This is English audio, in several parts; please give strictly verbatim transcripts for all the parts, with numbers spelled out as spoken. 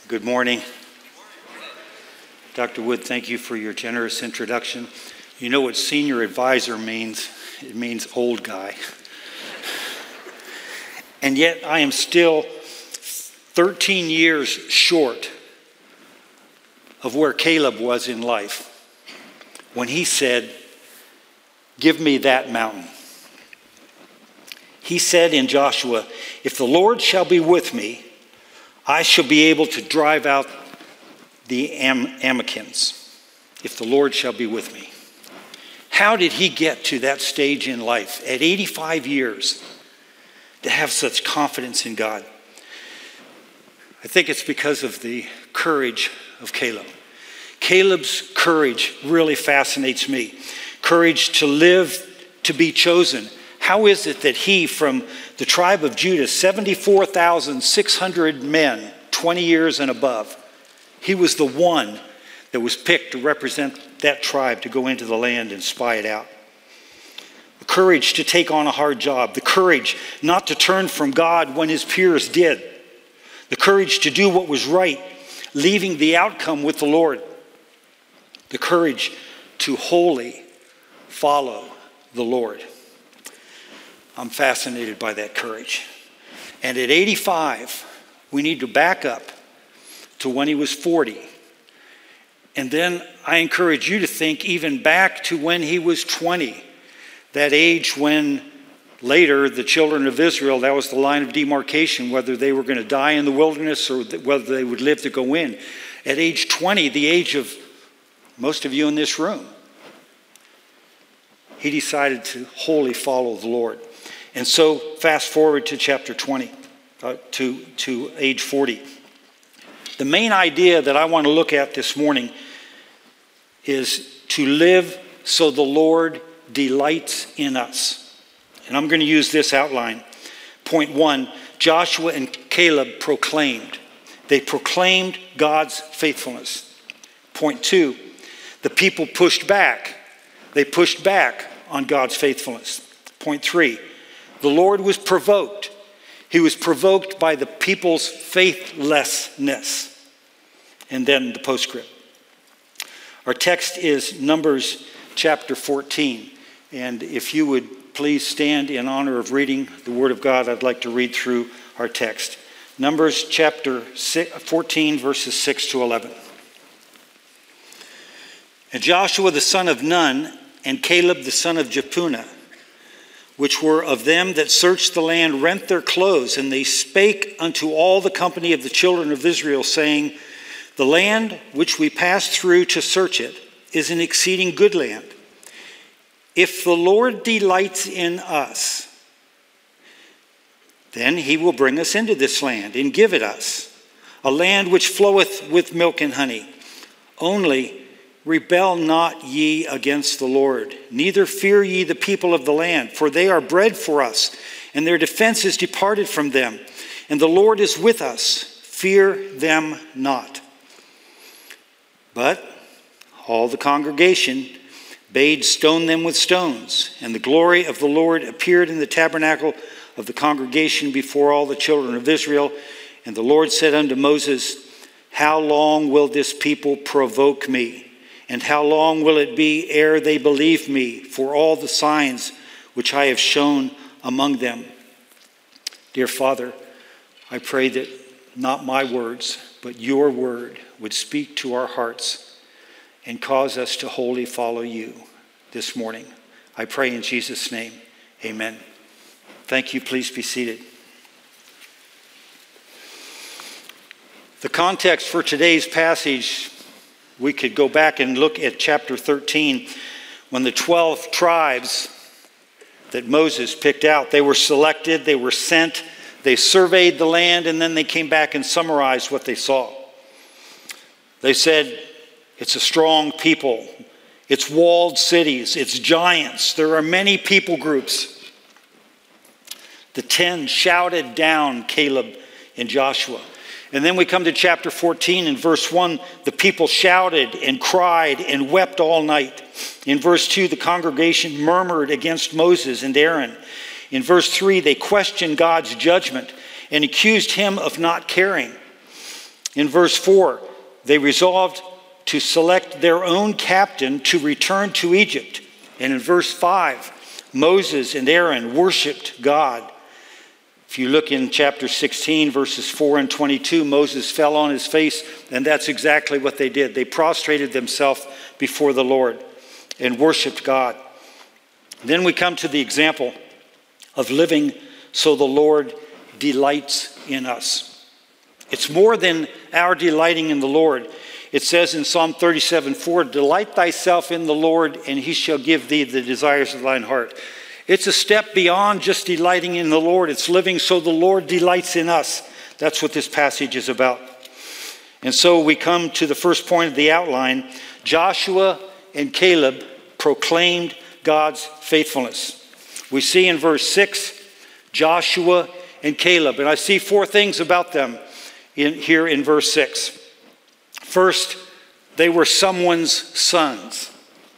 Good morning. Doctor Wood, thank you for your generous introduction. You know what senior advisor means? It means old guy. And yet I am still thirteen years short of where Caleb was in life when he said, "Give me that mountain." He said in Joshua, "If the Lord shall be with me, I shall be able to drive out the Am- Amalekites, if the Lord shall be with me." How did he get to that stage in life at eighty-five years to have such confidence in God? I think it's because of the courage of Caleb. Caleb's courage really fascinates me. Courage to live, to be chosen. How is it that he, from the tribe of Judah, seventy-four thousand six hundred men, twenty years and above, he was the one that was picked to represent that tribe to go into the land and spy it out? The courage to take on a hard job. The courage not to turn from God when his peers did. The courage to do what was right, leaving the outcome with the Lord. The courage to wholly follow the Lord. I'm fascinated by that courage. And at eighty-five, we need to back up to when he was forty. And then I encourage you to think even back to when he was twenty, that age when later the children of Israel, that was the line of demarcation, whether they were going to die in the wilderness or whether they would live to go in. At age twenty, the age of most of you in this room, he decided to wholly follow the Lord. And so fast forward to chapter twenty, uh, to, to age forty. The main idea that I want to look at this morning is to live so the Lord delights in us. And I'm going to use this outline. Point one, Joshua and Caleb proclaimed. They proclaimed God's faithfulness. Point two, the people pushed back. They pushed back on God's faithfulness. Point three, the Lord was provoked. He was provoked by the people's faithlessness. And then the postscript. Our text is Numbers chapter fourteen. And if you would please stand in honor of reading the Word of God, I'd like to read through our text. Numbers chapter fourteen, verses six to eleven. And Joshua the son of Nun and Caleb the son of Jephunneh, which were of them that searched the land, rent their clothes, and they spake unto all the company of the children of Israel, saying, The land which we passed through to search it is an exceeding good land. If the Lord delights in us, then he will bring us into this land and give it us, a land which floweth with milk and honey. Only rebel not ye against the Lord, neither fear ye the people of the land, for they are bread for us, and their defense is departed from them. And the Lord is with us, fear them not. But all the congregation bade stone them with stones, and the glory of the Lord appeared in the tabernacle of the congregation before all the children of Israel. And the Lord said unto Moses, How long will this people provoke me? And how long will it be ere they believe me for all the signs which I have shown among them? Dear Father, I pray that not my words, but your word would speak to our hearts and cause us to wholly follow you this morning. I pray in Jesus' name, amen. Thank you. Please be seated. The context for today's passage, we could go back and look at chapter thirteen, when the twelve tribes that Moses picked out, they were selected, they were sent, they surveyed the land, and then they came back and summarized what they saw. They said, it's a strong people, it's walled cities, it's giants, there are many people groups. The ten shouted down Caleb and Joshua. And then we come to chapter fourteen, in verse one, the people shouted and cried and wept all night. In verse two, the congregation murmured against Moses and Aaron. In verse three, they questioned God's judgment and accused him of not caring. In verse four, they resolved to select their own captain to return to Egypt. And in verse five, Moses and Aaron worshiped God. If you look in chapter sixteen, verses four and twenty-two, Moses fell on his face, and that's exactly what they did. They prostrated themselves before the Lord and worshiped God. Then we come to the example of living so the Lord delights in us. It's more than our delighting in the Lord. It says in Psalm thirty-seven four, delight thyself in the Lord, and he shall give thee the desires of thine heart. It's a step beyond just delighting in the Lord. It's living so the Lord delights in us. That's what this passage is about. And so we come to the first point of the outline. Joshua and Caleb proclaimed God's faithfulness. We see in verse six, Joshua and Caleb. And I see four things about them in, here in verse six. First, they were someone's sons.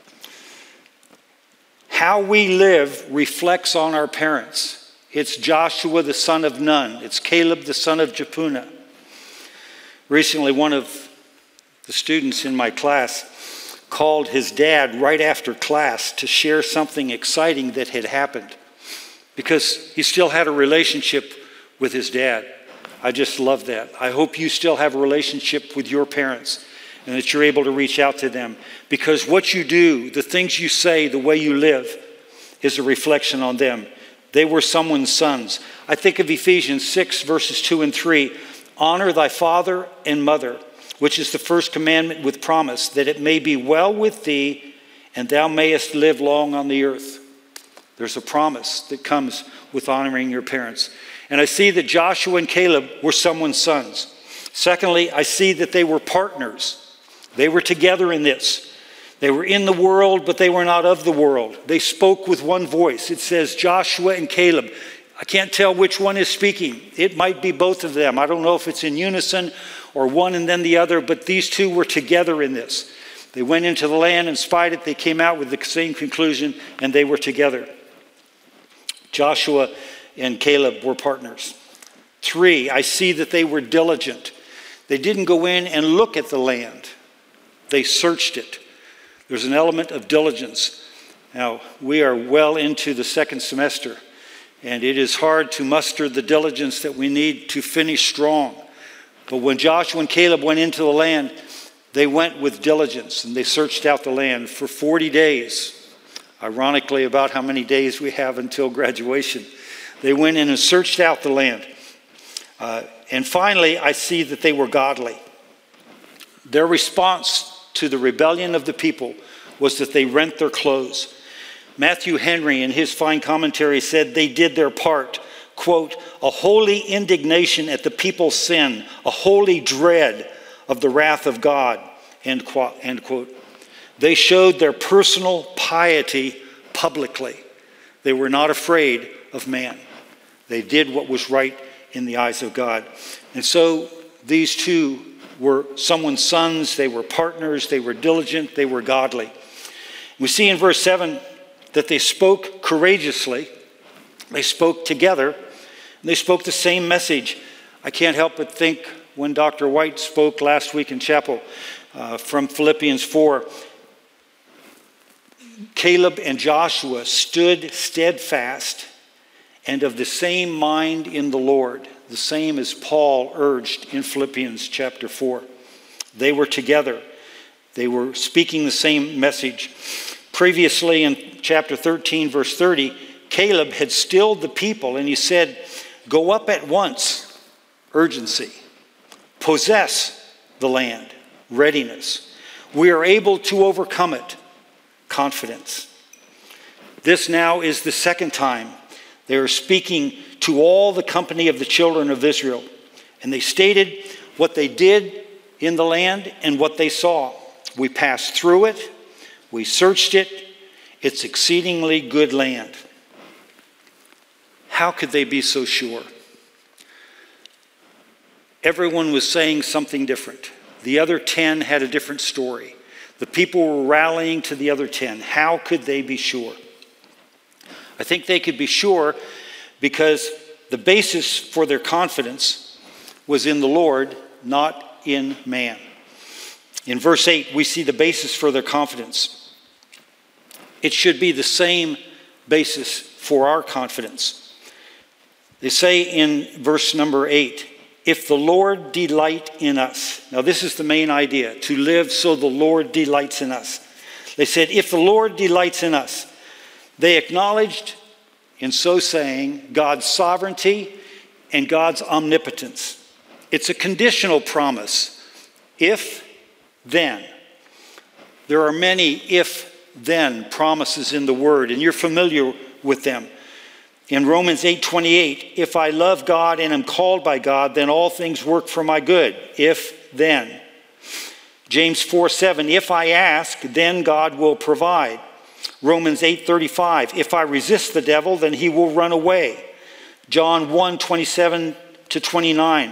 How we live reflects on our parents. It's Joshua the son of Nun. It's Caleb the son of Jephunneh. Recently, one of the students in my class called his dad right after class to share something exciting that had happened because he still had a relationship with his dad. I just love that. I hope you still have a relationship with your parents and that you're able to reach out to them, because what you do, the things you say, the way you live is a reflection on them. They were someone's sons. I think of Ephesians six, verses two and three. Honor thy father and mother, which is the first commandment with promise, that it may be well with thee and thou mayest live long on the earth. There's a promise that comes with honoring your parents. And I see that Joshua and Caleb were someone's sons. Secondly, I see that they were partners. They were together in this. They were in the world, but they were not of the world. They spoke with one voice. It says Joshua and Caleb. I can't tell which one is speaking. It might be both of them. I don't know if it's in unison or one and then the other, but these two were together in this. They went into the land and spied it. They came out with the same conclusion, and they were together. Joshua and Caleb were partners. Three, I see that they were diligent. They didn't go in and look at the land. They searched it. There's an element of diligence. Now, we are well into the second semester, and it is hard to muster the diligence that we need to finish strong. But when Joshua and Caleb went into the land, they went with diligence, and they searched out the land for forty days. Ironically, about how many days we have until graduation. They went in and searched out the land. Uh, and finally, I see that they were godly. Their response to the rebellion of the people was that they rent their clothes. Matthew Henry, in his fine commentary, said they did their part. Quote, a holy indignation at the people's sin, a holy dread of the wrath of God, end quote. End quote. They showed their personal piety publicly. They were not afraid of man. They did what was right in the eyes of God. And so these two were someone's sons. They were partners. They were diligent. They were godly. We see in verse seven that they spoke courageously. They spoke together. And they spoke the same message. I can't help but think when Doctor White spoke last week in chapel uh, from Philippians four, Caleb and Joshua stood steadfast and of the same mind in the Lord, the same as Paul urged in Philippians chapter four. They were together. They were speaking the same message. Previously in chapter thirteen, verse thirty, Caleb had stilled the people and he said, go up at once, urgency. Possess the land, readiness. We are able to overcome it, confidence. This now is the second time they are speaking to all the company of the children of Israel. And they stated what they did in the land and what they saw. We passed through it. We searched it. It's exceedingly good land. How could they be so sure? Everyone was saying something different. The other ten had a different story. The people were rallying to the other ten. How could they be sure? I think they could be sure because the basis for their confidence was in the Lord, not in man. In verse eight, we see the basis for their confidence. It should be the same basis for our confidence. They say in verse number eight, if the Lord delight in us. Now this is the main idea, to live so the Lord delights in us. They said, if the Lord delights in us. They acknowledged, in so saying, God's sovereignty and God's omnipotence. It's a conditional promise. If, then. There are many if, then promises in the Word, and you're familiar with them. In Romans eight twenty-eight, if I love God and am called by God, then all things work for my good. If, then. James four seven, if I ask, then God will provide. Romans eight thirty-five, if I resist the devil, then he will run away. John one twenty-seven to twenty-nine,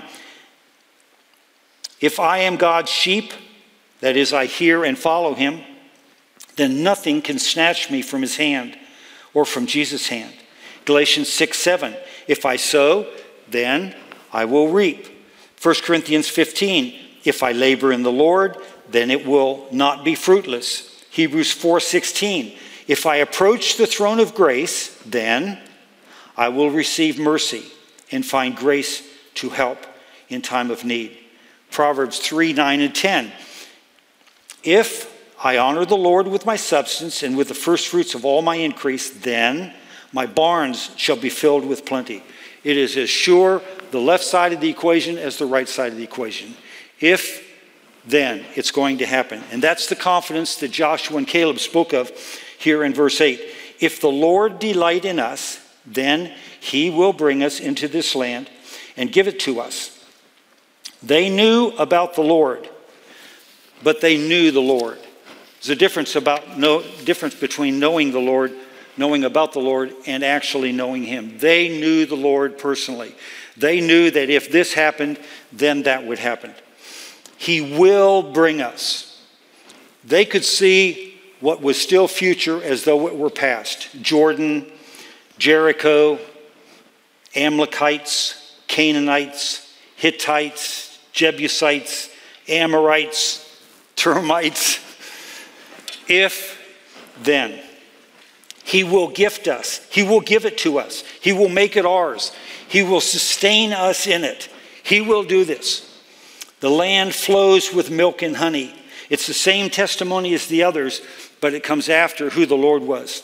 if I am God's sheep, that is, I hear and follow him, then nothing can snatch me from his hand or from Jesus' hand. Galatians six seven, if I sow, then I will reap. First Corinthians fifteen, if I labor in the Lord, then it will not be fruitless. Hebrews four sixteen, if I approach the throne of grace, then I will receive mercy and find grace to help in time of need. Proverbs three nine and ten, if I honor the Lord with my substance and with the first fruits of all my increase, then my barns shall be filled with plenty. It is as sure the left side of the equation as the right side of the equation. If, then, it's going to happen. And that's the confidence that Joshua and Caleb spoke of here in verse eight. If the Lord delight in us, then he will bring us into this land and give it to us. They knew about the Lord, but they knew the Lord. There's a difference about no difference between knowing the Lord, knowing about the Lord, and actually knowing him. They knew the Lord personally. They knew that if this happened, then that would happen. He will bring us. They could see what was still future as though it were past. Jordan, Jericho, Amalekites, Canaanites, Hittites, Jebusites, Amorites, termites. If, then. He will gift us. He will give it to us. He will make it ours. He will sustain us in it. He will do this. The land flows with milk and honey. It's the same testimony as the others, but it comes after who the Lord was.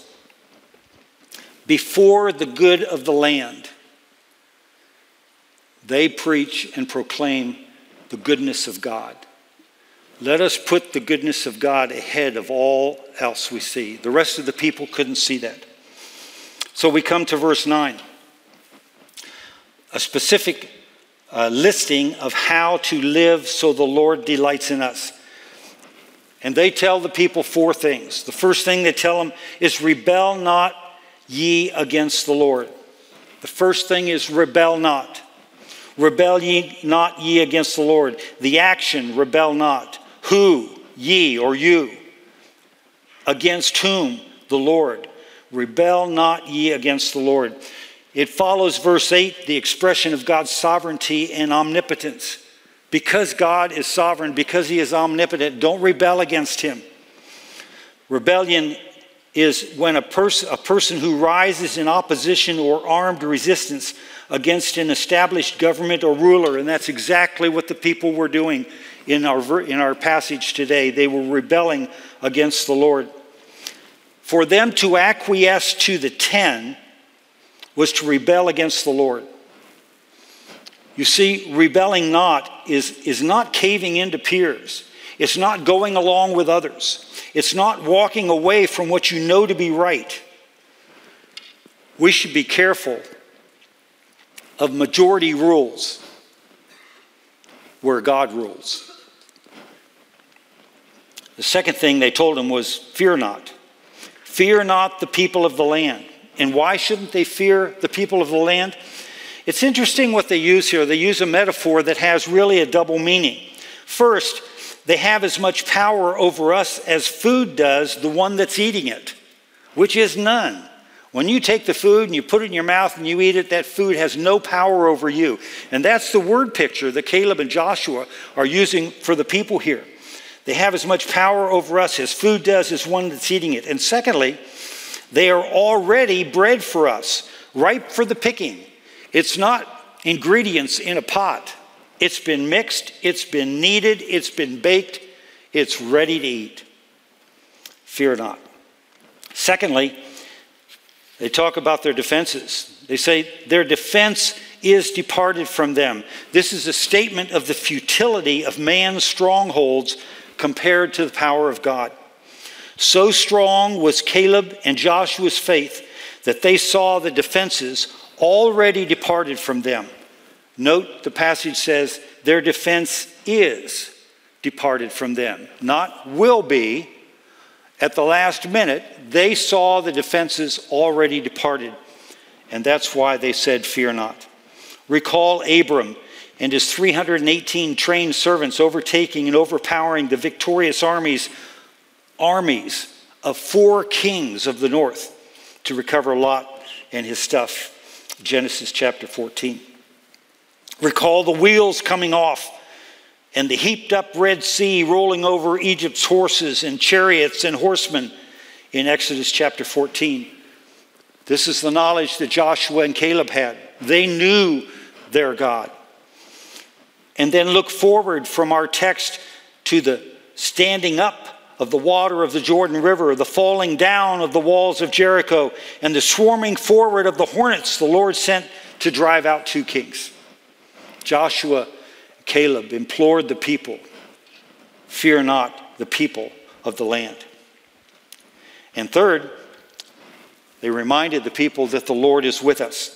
Before the good of the land, they preach and proclaim the goodness of God. Let us put the goodness of God ahead of all else we see. The rest of the people couldn't see that. So we come to verse nine. A specific uh, listing of how to live so the Lord delights in us. And they tell the people four things. The first thing they tell them is, rebel not ye against the Lord. The first thing is, rebel not. Rebel ye not ye against the Lord. The action, rebel not. Who? Ye or you. Against whom? The Lord. Rebel not ye against the Lord. It follows verse eight, the expression of God's sovereignty and omnipotence. Because God is sovereign, because he is omnipotent, don't rebel against him. Rebellion is when a, pers- a person who rises in opposition or armed resistance against an established government or ruler, and that's exactly what the people were doing in our, in our passage today. They were rebelling against the Lord. For them to acquiesce to the ten was to rebel against the Lord. You see, rebelling not is, is not caving into peers. It's not going along with others. It's not walking away from what you know to be right. We should be careful of majority rules where God rules. The second thing they told him was, fear not. Fear not the people of the land. And why shouldn't they fear the people of the land? It's interesting what they use here. They use a metaphor that has really a double meaning. First, they have as much power over us as food does the one that's eating it, which is none. When you take the food and you put it in your mouth and you eat it, that food has no power over you. And that's the word picture that Caleb and Joshua are using for the people here. They have as much power over us as food does as one that's eating it. And secondly, they are already bread for us, ripe for the picking. It's not ingredients in a pot. It's been mixed, it's been kneaded, it's been baked, it's ready to eat. Fear not. Secondly, they talk about their defenses. They say their defense is departed from them. This is a statement of the futility of man's strongholds compared to the power of God. So strong was Caleb and Joshua's faith that they saw the defenses already departed from them. Note the passage says their defense is departed from them, not will be. At the last minute, they saw the defenses already departed, and that's why they said, fear not. Recall Abram and his three hundred eighteen trained servants overtaking and overpowering the victorious armies, armies of four kings of the north to recover Lot and his stuff. Genesis chapter fourteen. Recall the wheels coming off and the heaped up Red Sea rolling over Egypt's horses and chariots and horsemen in Exodus chapter fourteen. This is the knowledge that Joshua and Caleb had. They knew their God. And then look forward from our text to the standing up of the water of the Jordan River, the falling down of the walls of Jericho, and the swarming forward of the hornets the Lord sent to drive out two kings. Joshua and Caleb implored the people, fear not the people of the land. And third, they reminded the people that the Lord is with us.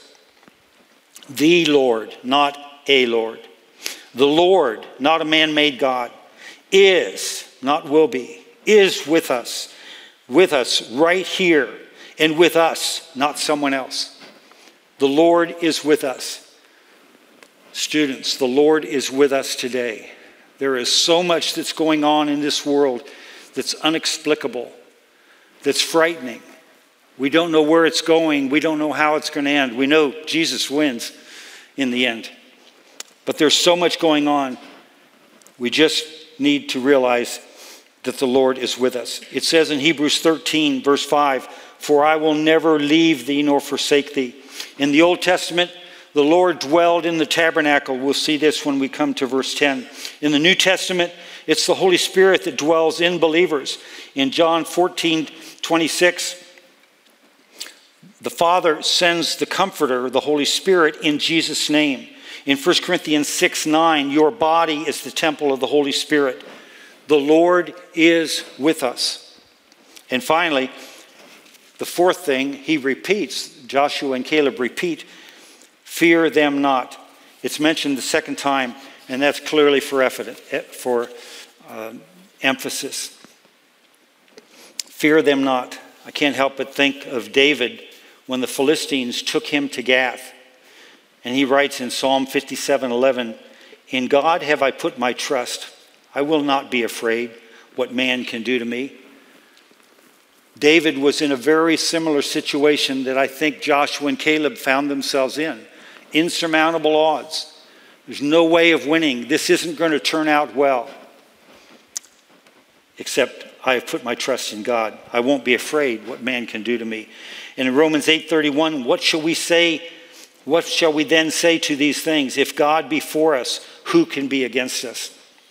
The Lord, not a Lord. The Lord, not a man-made God, is, not will be, is with us. With us right here, and with us, not someone else. The Lord is with us. Students, the Lord is with us today. There is so much that's going on in this world that's inexplicable, that's frightening. We don't know where it's going. We don't know how it's going to end. We know Jesus wins in the end. But there's so much going on. We just need to realize that the Lord is with us. It says in Hebrews thirteen, verse five, for I will never leave thee nor forsake thee. In the Old Testament, the Lord dwelled in the tabernacle. We'll see this when we come to verse ten. In the New Testament, it's the Holy Spirit that dwells in believers. In John fourteen, twenty-six, the Father sends the Comforter, the Holy Spirit, in Jesus' name. In First Corinthians six, nine, your body is the temple of the Holy Spirit. The Lord is with us. And finally, the fourth thing he repeats, Joshua and Caleb repeat, fear them not. It's mentioned the second time, and that's clearly for, effort, for uh, emphasis. Fear them not. I can't help but think of David when the Philistines took him to Gath. And he writes in Psalm fifty-seven, eleven, in God have I put my trust. I will not be afraid what man can do to me. David was in a very similar situation that I think Joshua and Caleb found themselves in. Insurmountable odds. There's no way of winning. This isn't going to turn out well. Except I have put my trust in God. I won't be afraid what man can do to me. And in Romans eight thirty-one, what shall we say? What shall we then say to these things? If God be for us, who can be against us?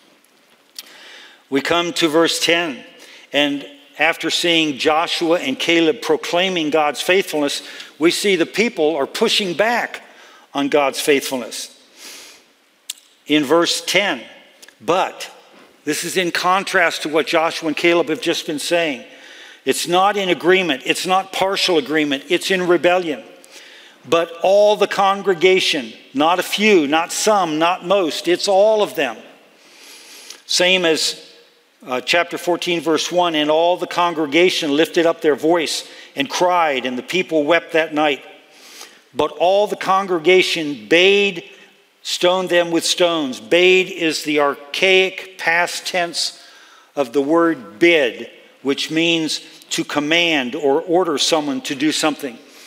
We come to verse ten, and after seeing Joshua and Caleb proclaiming God's faithfulness, we see the people are pushing back on God's faithfulness. In verse ten, but, this is in contrast to what Joshua and Caleb have just been saying. It's not in agreement. It's not partial agreement. It's in rebellion. But all the congregation, not a few, not some, not most, it's all of them. Same as uh, chapter fourteen, verse one, and all the congregation lifted up their voice and cried, and the people wept that night. But all the congregation bade, stoned them with stones. Bade is the archaic past tense of the word bid, which means to command or order someone to do something.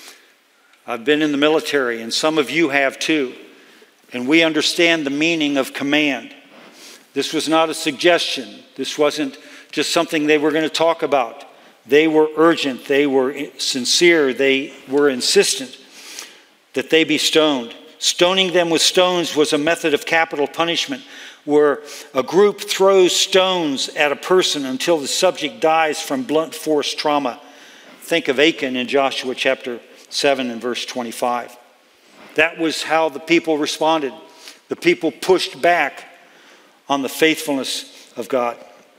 I've been in the military, and some of you have too. And we understand the meaning of command. This was not a suggestion. This wasn't just something they were going to talk about. They were urgent. They were sincere. They were insistent that they be stoned. Stoning them with stones was a method of capital punishment where a group throws stones at a person until the subject dies from blunt force trauma. Think of Achan in Joshua chapter seven and verse twenty-five. That was how the people responded. The people pushed back on the faithfulness of God.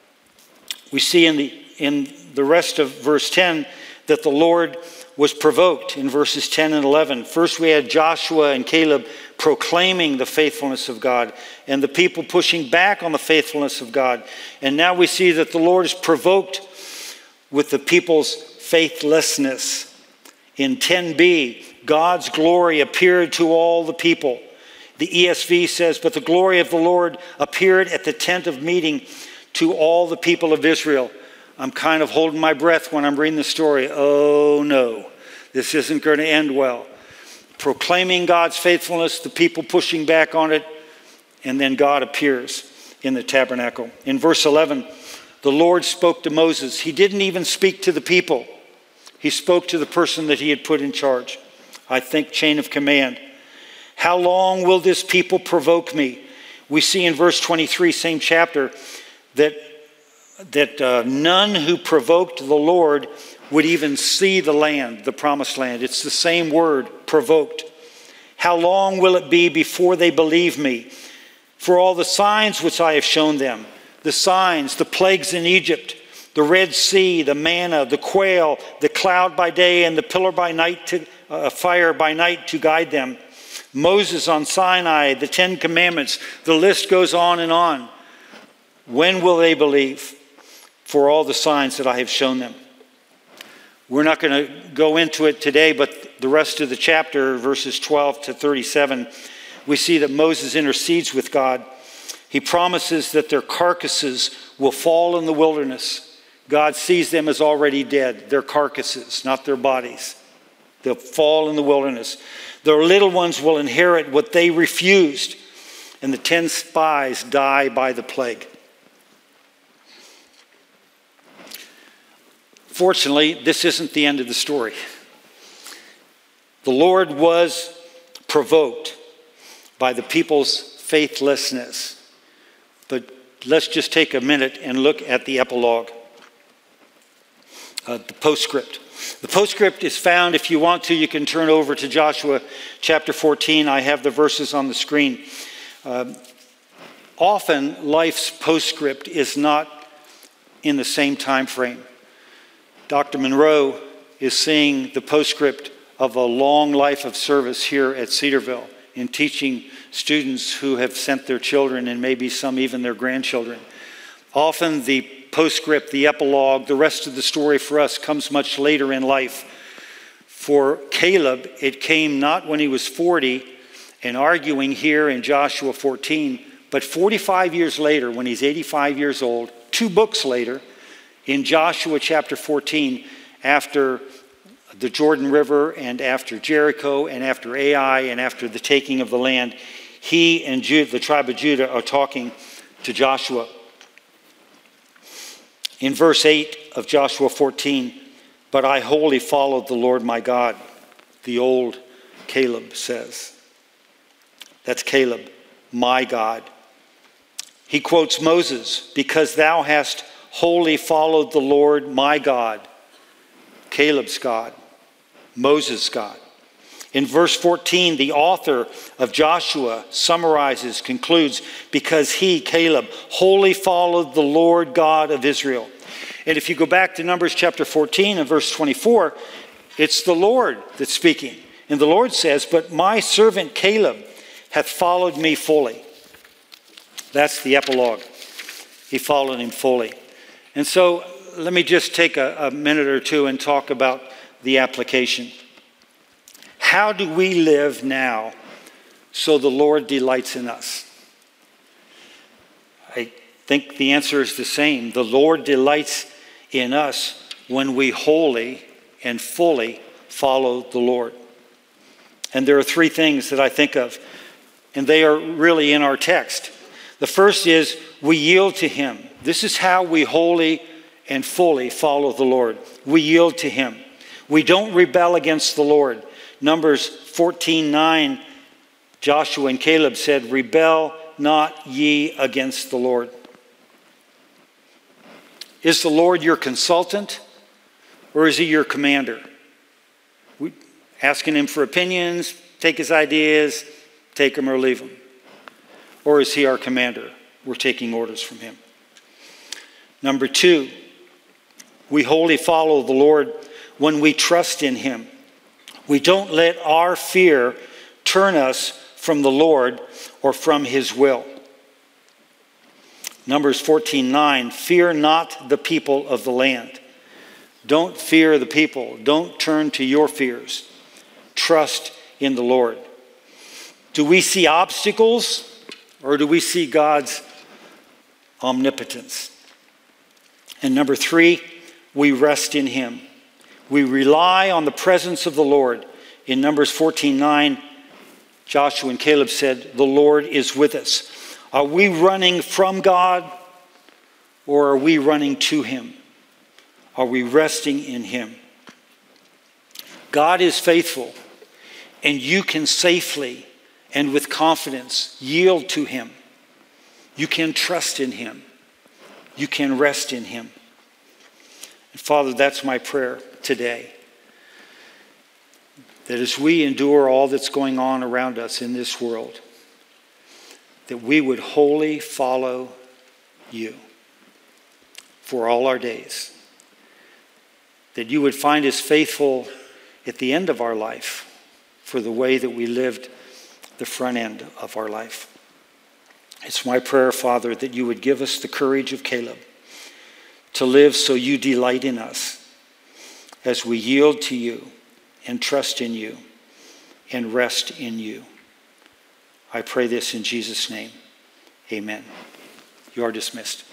We see in the in the rest of verse ten that the Lord was provoked in verses ten and eleven. First we had Joshua and Caleb proclaiming the faithfulness of God and the people pushing back on the faithfulness of God. And now we see that the Lord is provoked with the people's faithlessness. In ten b, God's glory appeared to all the people. The E S V says, but the glory of the Lord appeared at the tent of meeting to all the people of Israel. I'm kind of holding my breath when I'm reading the story. Oh no, this isn't going to end well. Proclaiming God's faithfulness, the people pushing back on it, and then God appears in the tabernacle. In verse eleven, the Lord spoke to Moses. He didn't even speak to the people. He spoke to the person that he had put in charge. I think chain of command. How long will this people provoke me? We see in verse twenty-three, same chapter, that, that uh, none who provoked the Lord would even see the land, the promised land. It's the same word, provoked. How long will it be before they believe me? For all the signs which I have shown them, the signs, the plagues in Egypt, the Red Sea, the manna, the quail, the cloud by day and the pillar by night, to, uh, fire by night to guide them. Moses on Sinai, the Ten Commandments, the list goes on and on. When will they believe? For all the signs that I have shown them. We're not going to go into it today, but the rest of the chapter, verses twelve to thirty-seven, we see that Moses intercedes with God. He promises that their carcasses will fall in the wilderness. God sees them as already dead, their carcasses, not their bodies. They'll fall in the wilderness. Their little ones will inherit what they refused, and the ten spies die by the plague. Fortunately, this isn't the end of the story. The Lord was provoked by the people's faithlessness. But let's just take a minute and look at the epilogue, uh, the postscript. The postscript is found, if you want to, you can turn over to Joshua chapter fourteen. I have the verses on the screen. Uh, often, life's postscript is not in the same time frame. Doctor Monroe is seeing the postscript of a long life of service here at Cedarville in teaching students who have sent their children and maybe some even their grandchildren. Often the postscript, the epilogue, the rest of the story for us comes much later in life. For Caleb, it came not when he was forty and arguing here in Joshua fourteen, but forty-five years later when he's eighty-five years old, two books later, in Joshua chapter fourteen, after the Jordan River and after Jericho and after Ai and after the taking of the land, he and Judah, the tribe of Judah are talking to Joshua. In verse eight of Joshua fourteen, but I wholly followed the Lord my God, the old Caleb says. That's Caleb, my God. He quotes Moses, because thou hast wholly followed the Lord my God, Caleb's God, Moses' God. In verse fourteen, the author of Joshua summarizes, concludes, because he, Caleb, wholly followed the Lord God of Israel. And if you go back to Numbers chapter fourteen and verse twenty-four, it's the Lord that's speaking. And the Lord says, but my servant Caleb hath followed me fully. That's the epilogue. He followed him fully. And so let me just take a, a minute or two and talk about the application. How do we live now so the Lord delights in us? I think the answer is the same. The Lord delights in us when we wholly and fully follow the Lord. And there are three things that I think of, and they are really in our text. The first is we yield to him. This is how we wholly and fully follow the Lord. We yield to him. We don't rebel against the Lord. Numbers fourteen nine, Joshua and Caleb said, "Rebel not ye against the Lord." Is the Lord your consultant, or is he your commander? We asking him for opinions, take his ideas, take them or leave them. Or is he our commander? We're taking orders from him. Number two, we wholly follow the Lord when we trust in him. We don't let our fear turn us from the Lord or from his will. Numbers fourteen nine, fear not the people of the land. Don't fear the people. Don't turn to your fears. Trust in the Lord. Do we see obstacles, or do we see God's omnipotence? And number three, we rest in him. We rely on the presence of the Lord. In Numbers fourteen nine, Joshua and Caleb said, "The Lord is with us." Are we running from God, or are we running to him? Are we resting in him? God is faithful, and you can safely and with confidence yield to him. You can trust in him. You can rest in him. And Father, that's my prayer today. That as we endure all that's going on around us in this world, that we would wholly follow you for all our days. That you would find us faithful at the end of our life for the way that we lived the front end of our life. It's my prayer, Father, that you would give us the courage of Caleb to live so you delight in us as we yield to you and trust in you and rest in you. I pray this in Jesus' name. Amen. You are dismissed.